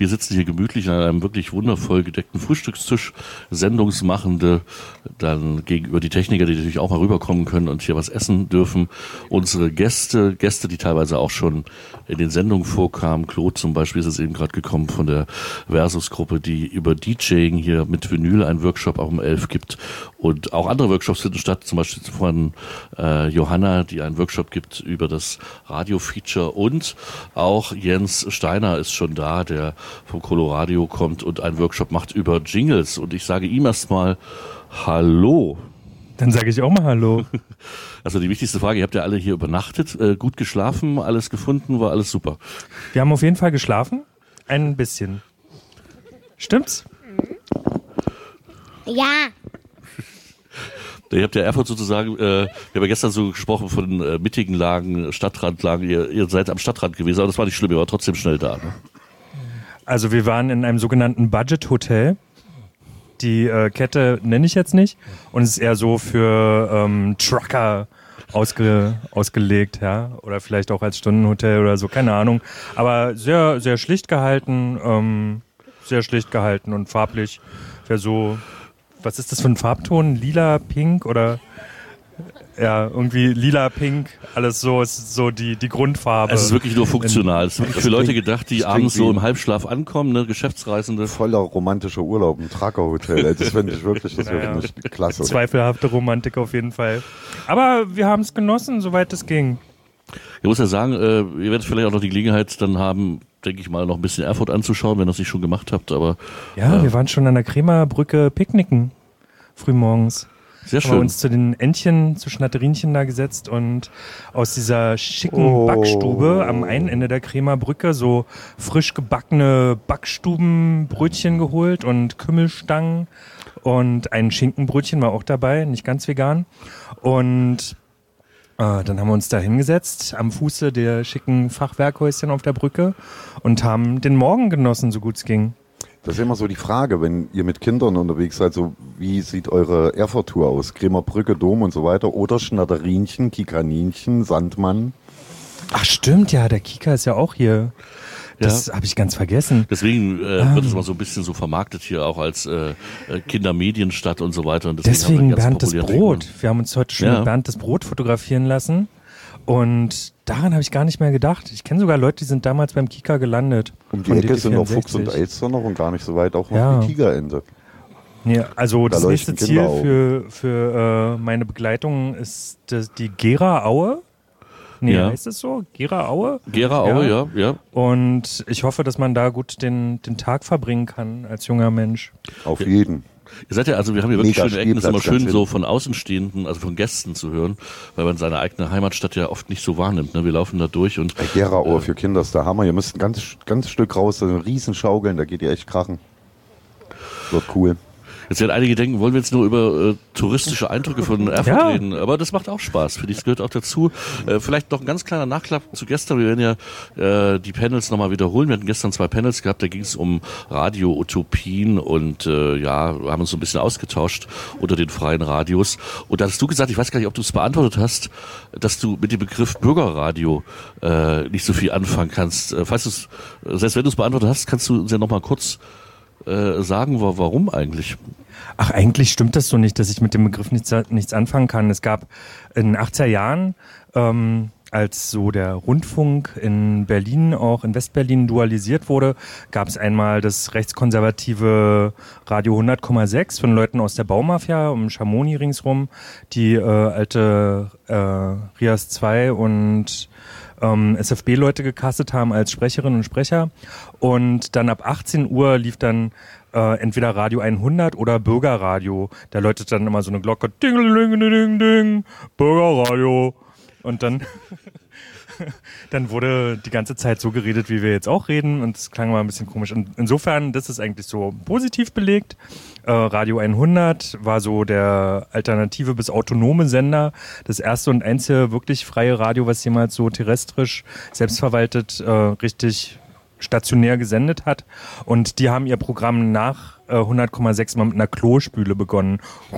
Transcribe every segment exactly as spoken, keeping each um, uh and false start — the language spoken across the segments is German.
Wir sitzen hier gemütlich an einem wirklich wundervoll gedeckten Frühstückstisch, Sendungsmachende, dann gegenüber die Techniker, die natürlich auch mal rüberkommen können und hier was essen dürfen. Unsere Gäste, Gäste, die teilweise auch schon in den Sendungen vorkamen. Claude zum Beispiel ist jetzt eben gerade gekommen von der Versus-Gruppe, die über DJing hier mit Vinyl einen Workshop auch um elf gibt. Und auch andere Workshops finden statt, zum Beispiel von äh, Johanna, die einen Workshop gibt über das Radio-Feature. Und auch Jens Steiner ist schon da, der vom Coloradio kommt und einen Workshop macht über Jingles. Und ich sage ihm erstmal Hallo. Dann sage ich auch mal Hallo. Also die wichtigste Frage, ihr habt ja alle hier übernachtet, äh, gut geschlafen, alles gefunden, war alles super. Wir haben auf jeden Fall geschlafen, ein bisschen. Stimmt's? Ja. Ihr habt ja Erfurt sozusagen, äh, wir haben ja gestern so gesprochen von äh, mittigen Lagen, Stadtrandlagen, ihr, ihr seid am Stadtrand gewesen, aber das war nicht schlimm, ihr wart trotzdem schnell da. Ne? Also wir waren in einem sogenannten Budget-Hotel. Die äh, Kette nenne ich jetzt nicht und es ist eher so für ähm, Trucker ausge, ausgelegt, ja, oder vielleicht auch als Stundenhotel oder so, keine Ahnung. Aber sehr, sehr schlicht gehalten, ähm, sehr schlicht gehalten und farblich. Wäre so, was ist das für ein Farbton? Lila, pink oder ja, irgendwie lila, pink, alles so, ist so die, die Grundfarbe. Es ist wirklich nur funktional. Es ist wirklich für Leute gedacht, die abends so im Halbschlaf ankommen, ne, Geschäftsreisende. Voller romantischer Urlaub im Tracker-Hotel. Das finde ich wirklich, das naja. wirklich klasse. Zweifelhafte Romantik auf jeden Fall. Aber wir haben es genossen, soweit es ging. Ich muss ja sagen, äh, ihr werdet vielleicht auch noch die Gelegenheit dann haben, denke ich mal, noch ein bisschen Erfurt anzuschauen, wenn ihr das nicht schon gemacht habt. Aber ja, äh, wir waren schon an der Kremerbrücke picknicken, frühmorgens. Sehr schön. Haben wir uns zu den Entchen, zu Schnatterinchen da gesetzt und aus dieser schicken Oh. Backstube am einen Ende der Kremerbrücke so frisch gebackene Backstubenbrötchen geholt und Kümmelstangen und ein Schinkenbrötchen war auch dabei, nicht ganz vegan. Und äh, dann haben wir uns da hingesetzt am Fuße der schicken Fachwerkhäuschen auf der Brücke und haben den Morgen genossen, so gut es ging. Das ist immer so die Frage, wenn ihr mit Kindern unterwegs seid, so wie sieht eure Erfurt-Tour aus? Kremerbrücke, Dom und so weiter oder Schnatterinchen, Kikaninchen, Sandmann? Ach stimmt, ja, der Kika ist ja auch hier. Das Ja. habe ich ganz vergessen. Deswegen äh, Ah. wird es mal so ein bisschen so vermarktet hier auch als äh, äh, Kindermedienstadt und so weiter. Und deswegen, Deswegen haben wir ganz Bernd das populäre Brot. Regeln. Wir haben uns heute schon Ja. mit Bernd das Brot fotografieren lassen. Und daran habe ich gar nicht mehr gedacht. Ich kenne sogar Leute, die sind damals beim Kika gelandet. Um die Von Ecke D T sind noch Fuchs und vierundsechzig. Elster noch und gar nicht so weit auch noch Ja. die Tigerente. Nee, also Da das nächste leuchten Ziel Kinderaugen. für, für äh, meine Begleitung ist das, die Gera-Aue. Nee, Ja. heißt es so? Gera-Aue? Gera-Aue, ja, ja. Und ich hoffe, dass man da gut den, den Tag verbringen kann als junger Mensch. Auf jeden. Ihr seid ja, also wir haben hier wirklich Mega schöne Ecken, das ist immer Spielplatz, schön ganz so von Außenstehenden, also von Gästen zu hören, weil man seine eigene Heimatstadt ja oft nicht so wahrnimmt. Ne? Wir laufen da durch und Bei Gera-Aue für Kinder ist der Hammer. Ihr müsst ein ganz, ganz Stück raus, da sind riesen Schaukeln, da geht ihr echt krachen. Wird cool. jetzt werden einige denken, wollen wir jetzt nur über äh, touristische Eindrücke von Erfurt Ja. reden, aber das macht auch Spaß, finde ich, das gehört auch dazu. Äh, vielleicht noch ein ganz kleiner Nachklapp zu gestern, wir werden ja äh, die Panels nochmal wiederholen, wir hatten gestern zwei Panels gehabt, da ging es um Radio-Utopien und äh, ja, wir haben uns so ein bisschen ausgetauscht unter den freien Radios und da hast du gesagt, ich weiß gar nicht, ob du es beantwortet hast, dass du mit dem Begriff Bürgerradio äh, nicht so viel anfangen kannst. Äh, falls du's, selbst wenn du es beantwortet hast, kannst du uns ja nochmal kurz äh, sagen, wa- warum eigentlich? Ach, eigentlich stimmt das so nicht, dass ich mit dem Begriff nichts, nichts anfangen kann. Es gab in den achtziger Jahren, ähm, als so der Rundfunk in Berlin, auch in Westberlin dualisiert wurde, gab es einmal das rechtskonservative Radio hundert Komma sechs von Leuten aus der Baumafia um Chamonix ringsrum, die äh, alte äh, Rias zwei und ähm, S F B-Leute gecastet haben als Sprecherinnen und Sprecher. Und dann ab achtzehn Uhr lief dann äh, entweder Radio hundert oder Bürgerradio. Da läutet dann immer so eine Glocke, ding, ding, ding, ding, Bürgerradio. Und dann, dann wurde die ganze Zeit so geredet, wie wir jetzt auch reden. Und es klang mal ein bisschen komisch. Und insofern, das ist eigentlich so positiv belegt. Äh, Radio hundert war so der alternative bis autonome Sender. Das erste und einzige wirklich freie Radio, was jemals so terrestrisch, selbstverwaltet, äh, richtig stationär gesendet hat. Und die haben ihr Programm nach äh, hundert Komma sechs mal mit einer Klospüle begonnen.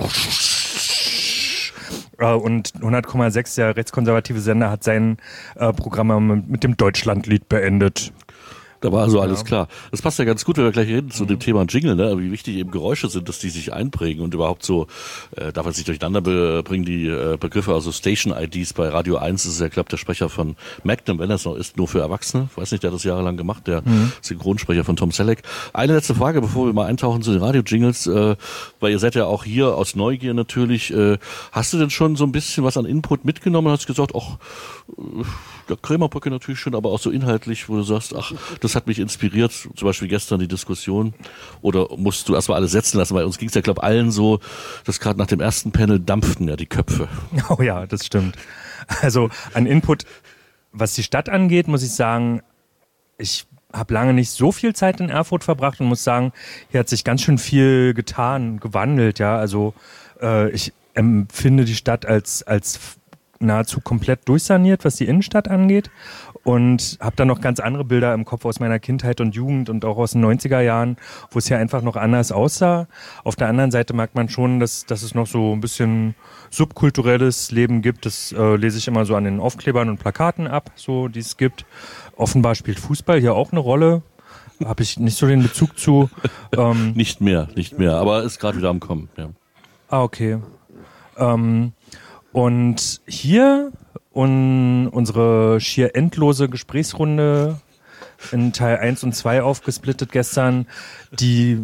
Und hundert Komma sechs, der rechtskonservative Sender, hat sein äh, Programm mit, mit dem Deutschlandlied beendet. Da war also alles ja. klar. Das passt ja ganz gut, wenn wir gleich reden zu mhm. dem Thema Jingle, ne? Wie wichtig eben Geräusche sind, dass die sich einprägen und überhaupt so, äh, darf man sich durcheinander be- bringen, die äh, Begriffe, also Station-I Ds bei Radio eins, das ist ja, glaube der Sprecher von Magnum, wenn das noch ist, nur für Erwachsene. Ich weiß nicht, der hat das jahrelang gemacht, der mhm. Synchronsprecher von Tom Selleck. Eine letzte Frage, bevor wir mal eintauchen zu den Radio-Jingles, äh, weil ihr seid ja auch hier aus Neugier natürlich. Äh, hast du denn schon so ein bisschen was an Input mitgenommen und hast gesagt, ach, äh, ja, Krämerbrücke natürlich schon, aber auch so inhaltlich, wo du sagst, ach, das hat mich inspiriert, zum Beispiel gestern die Diskussion, oder musst du erstmal alles setzen lassen, weil uns ging es ja, glaube ich, allen so, dass gerade nach dem ersten Panel dampften ja die Köpfe. Oh ja, das stimmt. Also an Input, was die Stadt angeht, muss ich sagen, ich habe lange nicht so viel Zeit in Erfurt verbracht und muss sagen, hier hat sich ganz schön viel getan, gewandelt, ja, also äh, ich empfinde die Stadt als, als nahezu komplett durchsaniert, was die Innenstadt angeht, und habe dann noch ganz andere Bilder im Kopf aus meiner Kindheit und Jugend und auch aus den neunziger Jahren, wo es hier einfach noch anders aussah. Auf der anderen Seite merkt man schon, dass, dass es noch so ein bisschen subkulturelles Leben gibt. Das äh, lese ich immer so an den Aufklebern und Plakaten ab, so die es gibt. Offenbar spielt Fußball hier auch eine Rolle. Habe ich nicht so den Bezug zu. Ähm, nicht mehr, nicht mehr, aber ist gerade wieder am Kommen. Ja. Ah, okay. Ähm, Und hier un, unsere schier endlose Gesprächsrunde in Teil eins und zwei aufgesplittet gestern, die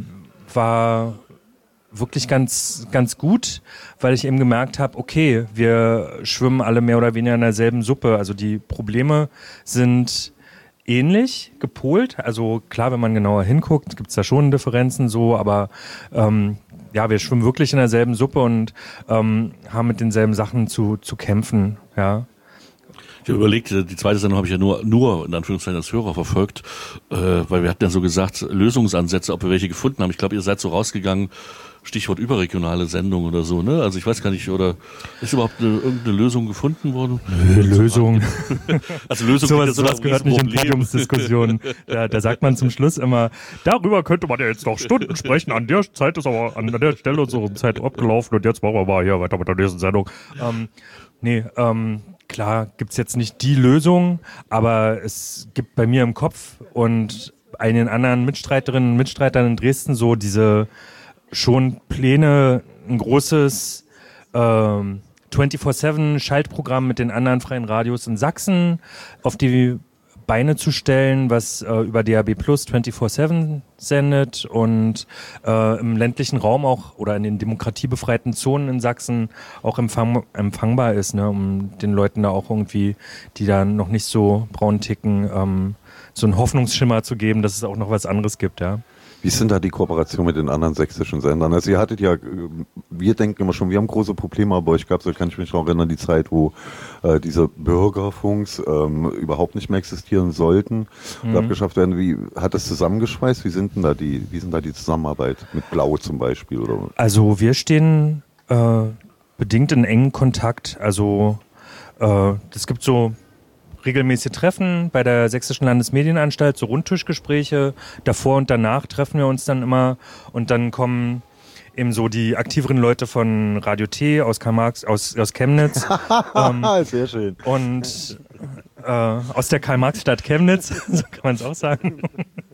war wirklich ganz, ganz gut, weil ich eben gemerkt habe, okay, wir schwimmen alle mehr oder weniger in derselben Suppe. Also die Probleme sind ähnlich gepolt. Also klar, wenn man genauer hinguckt, gibt es da schon Differenzen so, aber ähm, ja, wir schwimmen wirklich in derselben Suppe und ähm, haben mit denselben Sachen zu, zu kämpfen, ja. Ich habe überlegt, die zweite Sendung habe ich ja nur, nur in Anführungszeichen als Hörer verfolgt, äh, weil wir hatten ja so gesagt, Lösungsansätze, ob wir welche gefunden haben. Ich glaube, ihr seid so rausgegangen, Stichwort überregionale Sendung oder so, ne? Also ich weiß gar nicht, oder ist überhaupt eine, irgendeine Lösung gefunden worden? Nö, Lösung. Also Lösung sowas, sowas gehört nicht in Podiumsdiskussionen. Da, da sagt man zum Schluss immer, darüber könnte man ja jetzt noch Stunden sprechen, an der Zeit ist aber an der Stelle unsere Zeit abgelaufen und jetzt machen wir mal hier weiter mit der nächsten Sendung. Ähm, nee, ähm, klar gibt's jetzt nicht die Lösung, aber es gibt bei mir im Kopf und einigen anderen Mitstreiterinnen und Mitstreitern in Dresden so diese schon Pläne, ein großes ähm, vierundzwanzig sieben Schaltprogramm mit den anderen freien Radios in Sachsen auf die Beine zu stellen, was äh, über D A B Plus vierundzwanzig sieben sendet und äh, im ländlichen Raum auch oder in den demokratiebefreiten Zonen in Sachsen auch empfang, empfangbar ist, ne, um den Leuten da auch irgendwie, die da noch nicht so braun ticken, ähm, so einen Hoffnungsschimmer zu geben, dass es auch noch was anderes gibt, ja. Wie sind da die Kooperationen mit den anderen sächsischen Sendern? Also ihr hattet ja, wir denken immer schon, wir haben große Probleme, aber ich glaube, so kann ich mich noch erinnern, die Zeit, wo äh, diese Bürgerfunks ähm, überhaupt nicht mehr existieren sollten und mhm. abgeschafft werden. Wie hat das zusammengeschweißt? Wie sind denn da die, wie sind da die Zusammenarbeit mit Blau zum Beispiel? Oder? Also wir stehen äh, bedingt in engen Kontakt. Also äh, es gibt so regelmäßige Treffen bei der Sächsischen Landesmedienanstalt, so Rundtischgespräche. Davor und danach treffen wir uns dann immer und dann kommen eben so die aktiveren Leute von Radio T aus Karl Marx, aus, aus Chemnitz. ähm, Sehr schön. Und äh, aus der Karl-Marx-Stadt Chemnitz, so kann man es auch sagen.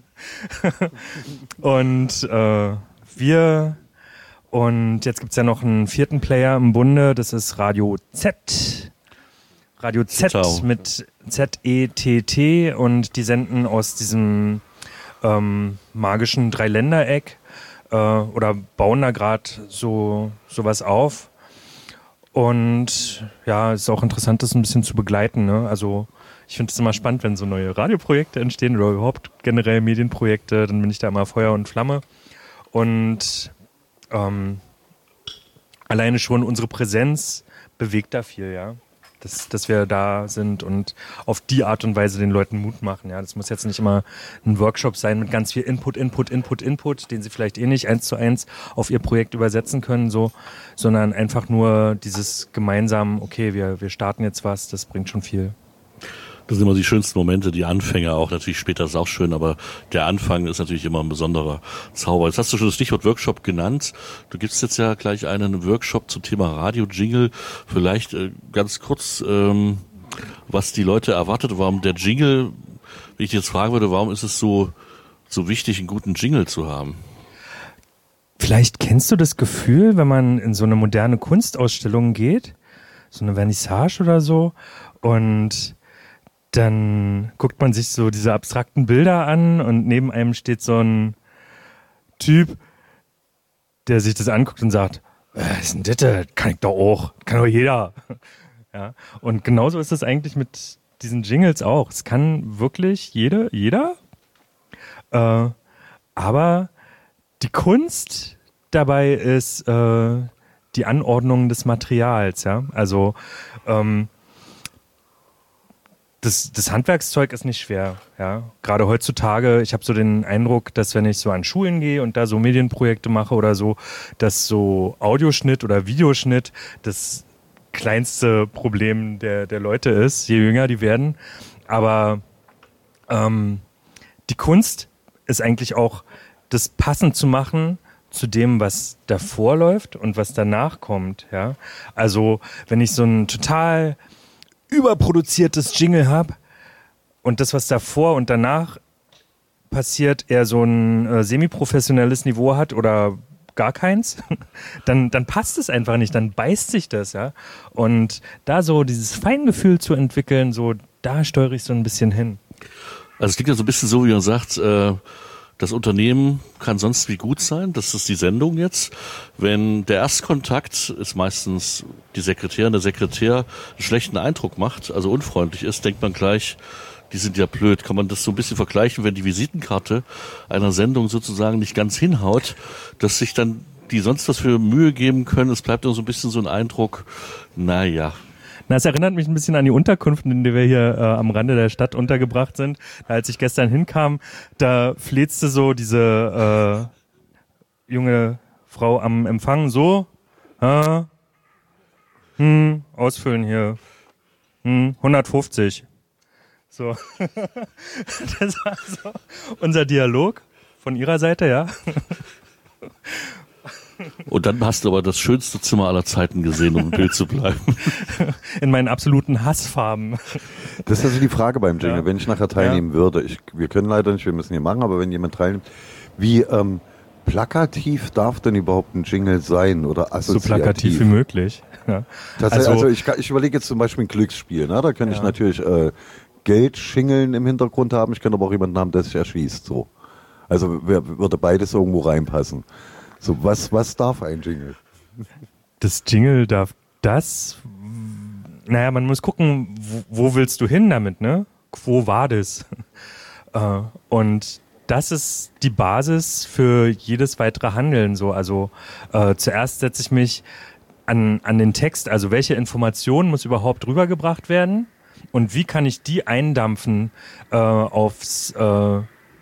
und äh, wir und jetzt gibt's ja noch einen vierten Player im Bunde, das ist Radio Z. Radio Z Ciao. Mit Z E T T und die senden aus diesem ähm, magischen Dreiländereck äh, oder bauen da gerade so sowas auf. Und ja, es ist auch interessant, das ein bisschen zu begleiten, ne? Also ich finde es immer spannend, wenn so neue Radioprojekte entstehen oder überhaupt generell Medienprojekte, dann bin ich da immer Feuer und Flamme. Und ähm, alleine schon unsere Präsenz bewegt da viel, ja. Dass, dass wir da sind und auf die Art und Weise den Leuten Mut machen. Ja, das muss jetzt nicht immer ein Workshop sein mit ganz viel Input, Input, Input, Input, den sie vielleicht eh nicht eins zu eins auf ihr Projekt übersetzen können, so, sondern einfach nur dieses gemeinsam, okay, wir, wir starten jetzt was, das bringt schon viel. Das sind immer die schönsten Momente, die Anfänge auch. Natürlich später ist es auch schön, aber der Anfang ist natürlich immer ein besonderer Zauber. Jetzt hast du schon das Stichwort Workshop genannt. Du gibst jetzt ja gleich einen Workshop zum Thema Radio-Jingle. Vielleicht äh, ganz kurz, ähm, was die Leute erwartet, warum der Jingle Wenn ich jetzt fragen würde, warum ist es so, so wichtig, einen guten Jingle zu haben? Vielleicht kennst du das Gefühl, wenn man in so eine moderne Kunstausstellung geht, so eine Vernissage oder so, und dann guckt man sich so diese abstrakten Bilder an und neben einem steht so ein Typ, der sich das anguckt und sagt, was ist denn das? Das kann ich doch auch, kann doch jeder. Ja. Und genauso ist es eigentlich mit diesen Jingles auch. Es kann wirklich jede, jeder, äh, aber die Kunst dabei ist äh, die Anordnung des Materials. Ja? Also ähm, das, das Handwerkszeug ist nicht schwer. Ja? Gerade heutzutage, ich habe so den Eindruck, dass wenn ich so an Schulen gehe und da so Medienprojekte mache oder so, dass so Audioschnitt oder Videoschnitt das kleinste Problem der, der Leute ist, je jünger die werden. Aber ähm, die Kunst ist eigentlich auch, das passend zu machen zu dem, was davor läuft und was danach kommt. Ja? Also wenn ich so ein total überproduziertes Jingle habe und das, was davor und danach passiert, eher so ein äh, semi-professionelles Niveau hat oder gar keins, dann, dann passt es einfach nicht, dann beißt sich das, ja. Und da so dieses Feingefühl zu entwickeln, so, da steuere ich so ein bisschen hin. Also es klingt ja so ein bisschen so, wie man sagt, äh, das Unternehmen kann sonst wie gut sein, das ist die Sendung jetzt. Wenn der Erstkontakt ist meistens die Sekretärin, der Sekretär einen schlechten Eindruck macht, also unfreundlich ist, denkt man gleich, die sind ja blöd. Kann man das so ein bisschen vergleichen, wenn die Visitenkarte einer Sendung sozusagen nicht ganz hinhaut, dass sich dann die sonst was für Mühe geben können. Es bleibt nur so ein bisschen so ein Eindruck, naja. Na, es erinnert mich ein bisschen an die Unterkünfte, in der wir hier äh, am Rande der Stadt untergebracht sind. Da, als ich gestern hinkam, da fletzte so diese äh, junge Frau am Empfang so, äh, hm, ausfüllen hier, hm, hundertfünfzig. So, das war so unser Dialog von ihrer Seite, ja. Und dann hast du aber das schönste Zimmer aller Zeiten gesehen, um im Bild zu bleiben. In meinen absoluten Hassfarben. Das ist also die Frage beim Jingle, Ja. wenn ich nachher teilnehmen Ja. würde. Ich, wir können leider nicht, wir müssen hier machen, aber wenn jemand teilnimmt, wie ähm, plakativ darf denn überhaupt ein Jingle sein oder assoziativ? So plakativ wie möglich. Ja. Tatsächlich, Also- also, ich, ich überlege jetzt zum Beispiel ein Glücksspiel. Ne? Da könnte ich Ja. natürlich äh, Geldschingeln im Hintergrund haben. Ich könnte aber auch jemanden haben, der sich erschießt. So. Also wer, würde beides irgendwo reinpassen. So, was, was darf ein Jingle? Das Jingle darf das, naja, man muss gucken, wo, wo willst du hin damit, ne? Wo war das? Äh, und das ist die Basis für jedes weitere Handeln. So. Also äh, zuerst setze ich mich an, an den Text, also welche Information muss überhaupt rübergebracht werden und wie kann ich die eindampfen äh, aufs äh,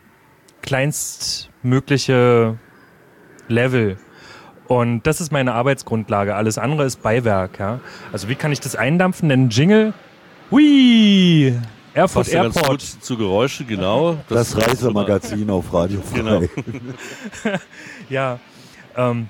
kleinstmögliche Level. Und das ist meine Arbeitsgrundlage. Alles andere ist Beiwerk. Ja? Also wie kann ich das eindampfen? Denn Jingle, hui, Erfurt Passt ja ganz Airport. gut zu Geräusche, genau. Das, Reisemagazin auf Radio frei. Genau. Ja, ähm,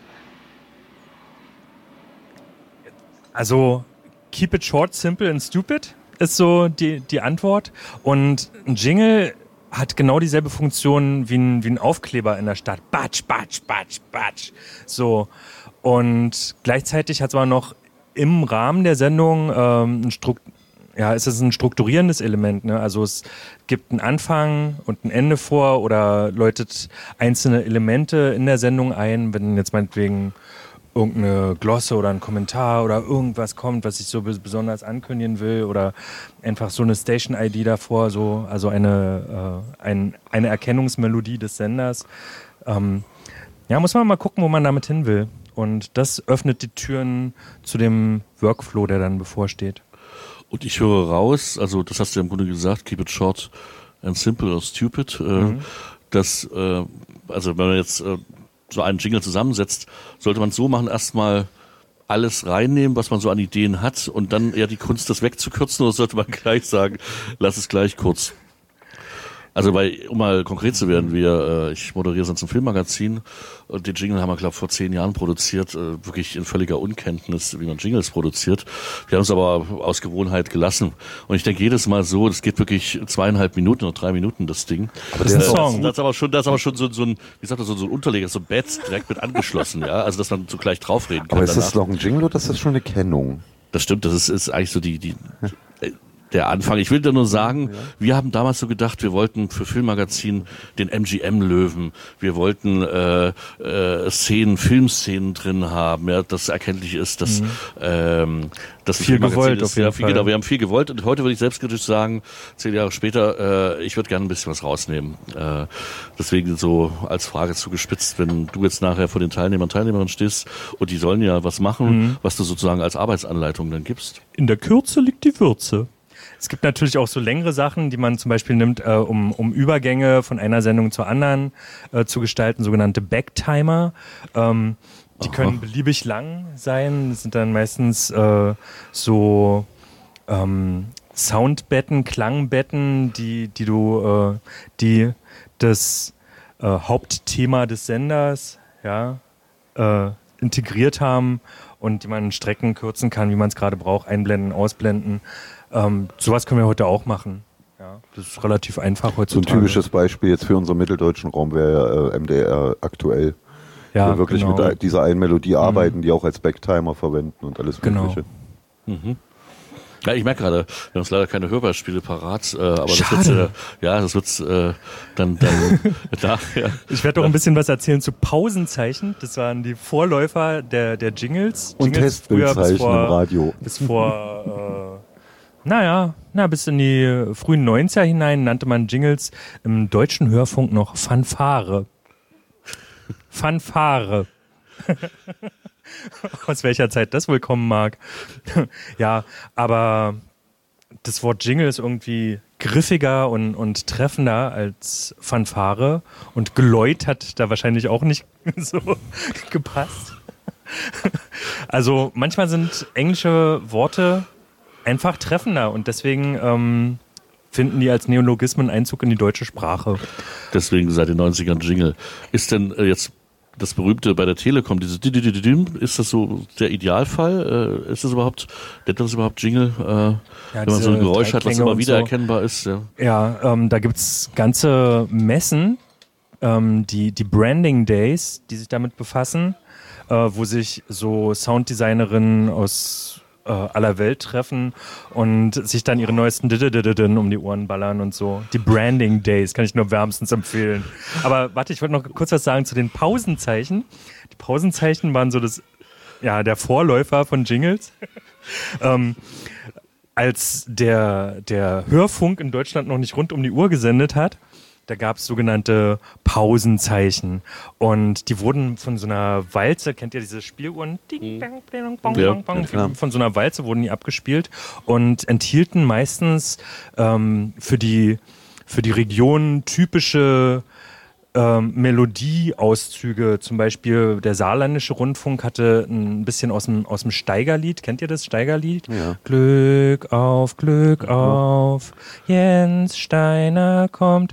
also keep it short, simple and stupid ist so die, die Antwort. Und ein Jingle hat genau dieselbe Funktion wie ein, wie ein Aufkleber in der Stadt. Batsch, batsch, batsch, batsch. So. Und gleichzeitig hat es aber noch im Rahmen der Sendung ähm, ein Strukt ja, es ist ein strukturierendes Element. Ne? Also es gibt einen Anfang und ein Ende vor oder läutet einzelne Elemente in der Sendung ein, wenn jetzt meinetwegen irgendeine Glosse oder ein Kommentar oder irgendwas kommt, was ich so besonders ankündigen will oder einfach so eine Station-I D davor, so, also eine, äh, ein, eine Erkennungsmelodie des Senders. Ähm, ja, muss man mal gucken, wo man damit hin will. Und das öffnet die Türen zu dem Workflow, der dann bevorsteht. Und ich höre raus, also das hast du ja im Grunde gesagt, keep it short and simple or stupid, äh, Mhm. dass, äh, also wenn man jetzt äh, so einen Jingle zusammensetzt, sollte man es so machen, erstmal alles reinnehmen, was man so an Ideen hat und dann eher die Kunst, das wegzukürzen, oder sollte man gleich sagen, lass es gleich kurz? Also, weil, um mal konkret zu werden, wir, äh, ich moderiere sonst ein Filmmagazin und den Jingle haben wir, glaube ich, vor zehn Jahren produziert, äh, wirklich in völliger Unkenntnis, wie man Jingles produziert. Wir haben es aber aus Gewohnheit gelassen. Und ich denke jedes Mal so, das geht wirklich zweieinhalb Minuten oder drei Minuten, das Ding. Aber das ist ein Song. Das ist aber schon, das ist aber schon so, so ein, wie sagt man, so, so ein Unterleger, so ein Bett direkt mit angeschlossen, ja. Also, dass man so gleich draufreden kann. Aber ist danach. das noch ein Jingle oder ist das schon eine Kennung? Das stimmt, das ist, ist eigentlich so die, die, der Anfang. Ich will dir nur sagen, ja. wir haben damals so gedacht, wir wollten für Filmmagazin den M G M-Löwen, wir wollten äh, äh, Szenen, Filmszenen drin haben, ja, dass erkenntlich ist, dass mhm. ähm, das viel gewollt ist, auf jeden ja, viel, Fall. Genau, wir haben viel gewollt und heute würde ich selbstkritisch sagen, zehn Jahre später, äh, ich würde gerne ein bisschen was rausnehmen. Äh, deswegen so als Frage zugespitzt, wenn du jetzt nachher vor den Teilnehmern und Teilnehmerinnen stehst und die sollen ja was machen, mhm. was du sozusagen als Arbeitsanleitung dann gibst. In der Kürze liegt die Würze. Es gibt natürlich auch so längere Sachen, die man zum Beispiel nimmt, äh, um, um Übergänge von einer Sendung zur anderen äh, zu gestalten, sogenannte Backtimer. Ähm, die Aha. können beliebig lang sein. Das sind dann meistens äh, so ähm, Soundbetten, Klangbetten, die, die du, äh, die das äh, Hauptthema des Senders ja, äh, integriert haben und die man Strecken kürzen kann, wie man es gerade braucht, einblenden, ausblenden. Ähm, sowas können wir heute auch machen. Ja, das ist relativ einfach heutzutage. So ein typisches Beispiel jetzt für unseren mitteldeutschen Raum wäre äh, M D R aktuell. Ja, wir wirklich genau. mit dieser einen Melodie arbeiten, mhm. die auch als Backtimer verwenden und alles Mögliche. Genau. Mhm. Ja, ich merke gerade, wir haben uns leider keine Hörbeispiele parat, äh, aber Schade. das wird äh, ja, das wird's äh, dann dann nachher. Ich werde doch ein bisschen was erzählen zu Pausenzeichen. Das waren die Vorläufer der der Jingles. Und Jingles Testbildzeichen im Radio. Bis vor äh, naja, na, bis in die frühen neunziger hinein nannte man Jingles im deutschen Hörfunk noch Fanfare. Fanfare. Aus welcher Zeit das wohl kommen mag. Ja, aber das Wort Jingle ist irgendwie griffiger und, und treffender als Fanfare und Geläut hat da wahrscheinlich auch nicht so gepasst. Also manchmal sind englische Worte einfach treffender und deswegen ähm, finden die als Neologismen Einzug in die deutsche Sprache. Deswegen seit den neunzigern Jingle. Ist denn äh, jetzt das berühmte bei der Telekom, dieses ist das so der Idealfall? Äh, ist das überhaupt, nennt man das überhaupt Jingle? Äh, ja, wenn man so ein Geräusch hat, was immer wieder so erkennbar ist. Ja, ja ähm, da gibt's ganze Messen, ähm, die, die Branding Days, die sich damit befassen, äh, wo sich so Sounddesignerinnen aus äh, aller Welt treffen und sich dann ihre neuesten Dididididin um die Ohren ballern und so. Die Branding Days kann ich nur wärmstens empfehlen. Aber warte, ich wollte noch kurz was sagen zu den Pausenzeichen. Die Pausenzeichen waren so das, ja, der Vorläufer von Jingles. ähm, als der, der Hörfunk in Deutschland noch nicht rund um die Uhr gesendet hat, da gab es sogenannte Pausenzeichen und die wurden von so einer Walze, kennt ihr diese Spieluhren? Ding, bang, bang, bang, ja, bang, bang, ja, von so einer Walze wurden die abgespielt und enthielten meistens ähm, für die, für die Region typische ähm, Melodieauszüge. Zum Beispiel der saarländische Rundfunk hatte ein bisschen aus dem, aus dem Steigerlied. Kennt ihr das Steigerlied? Ja. Glück auf, Glück mhm. auf, Jens Steiner kommt.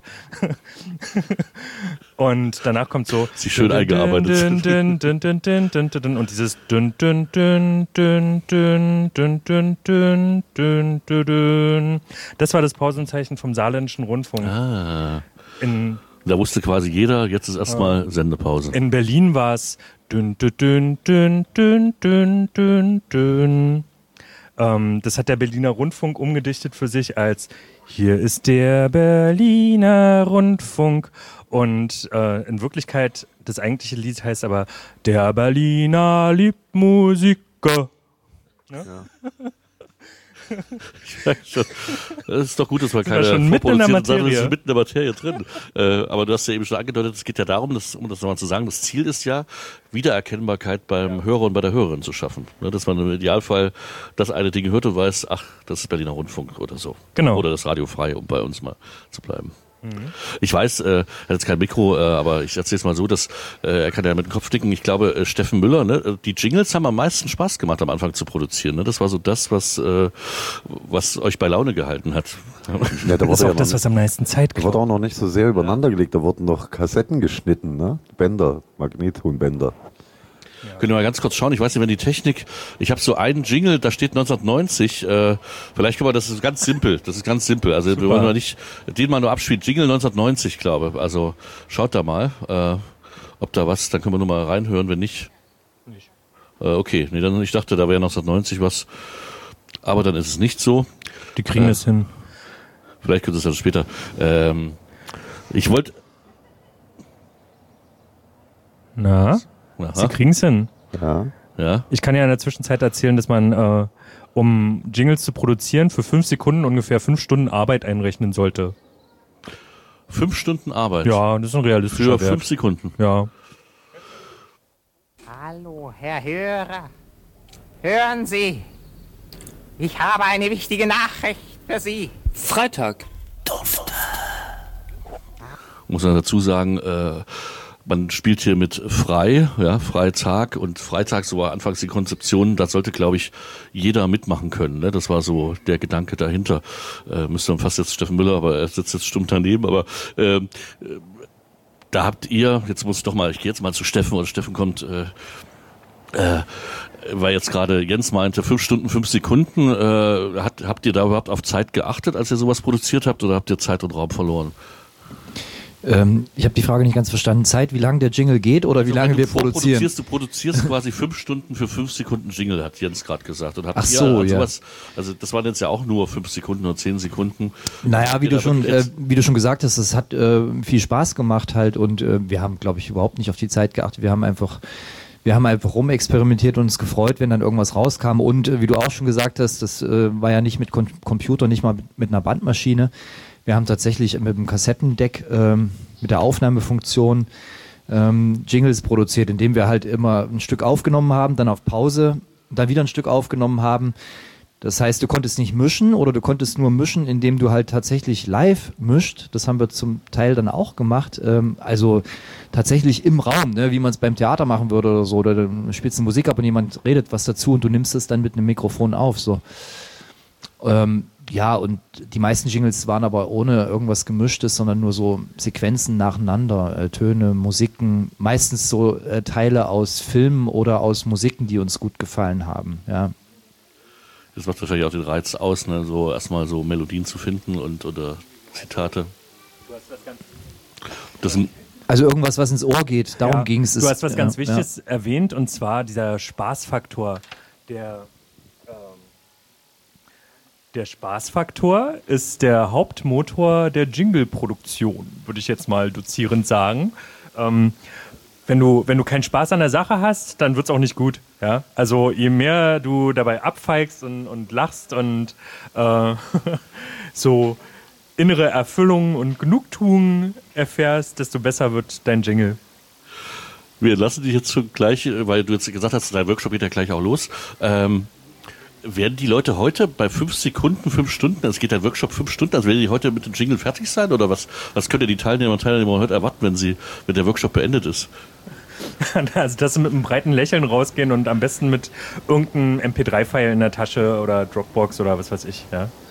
Und danach kommt so Sie schön eingearbeitet. Dün, dün, dün, dün, dün, dün, dün, dün, und dieses dün, dün, dün, dün, dün, dün, dün, dün, dün, dün, dün. Das war das Pausenzeichen vom saarländischen Rundfunk. Ah. In Da wusste quasi jeder, jetzt ist erstmal Sendepause. In Berlin war es dün, dün, dün, dün, dün, dün, dün, dün. Ähm, das hat der Berliner Rundfunk umgedichtet für sich als hier ist der Berliner Rundfunk. Und äh, in Wirklichkeit, das eigentliche Lied heißt aber der Berliner liebt Musiker. Ja? Ja. Schon, das ist doch gut, dass man keine vorproduzierten Sachen ist, mitten in der Materie drin. äh, aber du hast ja eben schon angedeutet, es geht ja darum, dass, um das nochmal zu sagen, das Ziel ist ja, Wiedererkennbarkeit beim ja. Hörer und bei der Hörerin zu schaffen. Ne, dass man im Idealfall das eine Ding hört und weiß, ach, das ist Berliner Rundfunk oder so. Genau. Oder das Radio Frei, um bei uns mal zu bleiben. Ich weiß, äh, er hat jetzt kein Mikro, äh, aber ich erzähle es mal so, dass äh, er kann ja mit dem Kopf nicken. Ich glaube, äh, Steffen Müller, ne, die Jingles haben am meisten Spaß gemacht am Anfang zu produzieren. Ne? Das war so das, was äh, was euch bei Laune gehalten hat. Ja, da das ist auch ja das, was am meisten Zeit Da wurde auch noch nicht so sehr übereinander gelegt. Da wurden noch Kassetten geschnitten, ne? Bänder, Magnettonbänder. Ja. Können wir mal ganz kurz schauen, ich weiß nicht, wenn die Technik, ich habe so einen Jingle, da steht neunzehnhundertneunzig, äh, vielleicht können wir, das ist ganz simpel, das ist ganz simpel, also Super. Wir wollen mal nicht, den mal nur abspielen, Jingle neunzehnhundertneunzig, glaube ich, also schaut da mal, äh, ob da was, dann können wir nur mal reinhören, wenn nicht. Nicht. Äh, okay, nee, dann, ich dachte, da wäre neunzehnhundertneunzig was, aber dann ist es nicht so. Die kriegen es äh, hin. Vielleicht könnte es dann später. Ähm, ich wollte... Na? Aha. Sie kriegen es hin. Ja. Ja. Ich kann ja in der Zwischenzeit erzählen, dass man, äh, um Jingles zu produzieren, für fünf Sekunden ungefähr fünf Stunden Arbeit einrechnen sollte. Fünf Stunden Arbeit? Ja, das ist ein realistischer Für Wert. fünf Sekunden? Ja. Hallo, Herr Hörer. Hören Sie. Ich habe eine wichtige Nachricht für Sie. Freitag. Duft. Muss man dazu sagen, äh, man spielt hier mit Frei, ja, Freitag und Freitag, so war anfangs die Konzeption, da sollte, glaube ich, jeder mitmachen können, ne? Das war so der Gedanke dahinter. Äh, müsste man fast jetzt Steffen Müller, aber er sitzt jetzt stumm daneben, aber äh, da habt ihr, jetzt muss ich doch mal, ich gehe jetzt mal zu Steffen, oder Steffen kommt, äh, äh, weil jetzt gerade Jens meinte, fünf Stunden, fünf Sekunden, äh, hat, habt ihr da überhaupt auf Zeit geachtet, als ihr sowas produziert habt, oder habt ihr Zeit und Raum verloren? Ähm, ich habe die Frage nicht ganz verstanden. Zeit, wie lange der Jingle geht oder wie also, lange wir produzieren? Du produzierst quasi fünf Stunden für fünf Sekunden Jingle, hat Jens gerade gesagt. Und habt Ach ihr so, also ja. Was, also das waren jetzt ja auch nur fünf Sekunden oder zehn Sekunden. Naja, wie du schon, äh, wie du schon gesagt hast, es hat äh, viel Spaß gemacht halt und äh, wir haben, glaube ich, überhaupt nicht auf die Zeit geachtet. Wir haben einfach Wir haben einfach rumexperimentiert und uns gefreut, wenn dann irgendwas rauskam. Und äh, wie du auch schon gesagt hast, das äh, war ja nicht mit Kon- Computer, nicht mal mit, mit einer Bandmaschine. Wir haben tatsächlich mit dem Kassettendeck, ähm, mit der Aufnahmefunktion ähm, Jingles produziert, indem wir halt immer ein Stück aufgenommen haben, dann auf Pause, dann wieder ein Stück aufgenommen haben. Das heißt, du konntest nicht mischen oder du konntest nur mischen, indem du halt tatsächlich live mischt. Das haben wir zum Teil dann auch gemacht. Ähm, also tatsächlich im Raum, ne, wie man es beim Theater machen würde oder so. Oder du spielst eine Musik ab und jemand redet was dazu und du nimmst es dann mit einem Mikrofon auf. So. Ähm, ja, und die meisten Jingles waren aber ohne irgendwas Gemischtes, sondern nur so Sequenzen nacheinander, äh, Töne, Musiken, meistens so äh, Teile aus Filmen oder aus Musiken, die uns gut gefallen haben, ja. Das macht wahrscheinlich auch den Reiz aus, ne? So erstmal so Melodien zu finden und oder Zitate. Du hast was ganz das also irgendwas, was ins Ohr geht, darum ja, ging es. Du hast was ja, ganz Wichtiges ja. erwähnt, und zwar dieser Spaßfaktor. Der, ähm, der Spaßfaktor ist der Hauptmotor der Jingle-Produktion, würde ich jetzt mal dozierend sagen. Ähm, Wenn du, wenn du keinen Spaß an der Sache hast, dann wird's auch nicht gut. Ja? Also je mehr du dabei abfeigst und, und lachst und äh, so innere Erfüllung und Genugtuung erfährst, desto besser wird dein Jingle. Wir lassen dich jetzt schon gleich, weil du jetzt gesagt hast, dein Workshop geht ja gleich auch los. Ähm, werden die Leute heute bei fünf Sekunden, fünf Stunden, es geht der Workshop fünf Stunden, also werden die heute mit dem Jingle fertig sein? Oder was, was könnt ihr die Teilnehmer und Teilnehmer heute erwarten, wenn sie, wenn der Workshop beendet ist? Also, dass sie mit einem breiten Lächeln rausgehen und am besten mit irgendeinem M P drei File in der Tasche oder Dropbox oder was weiß ich, ja.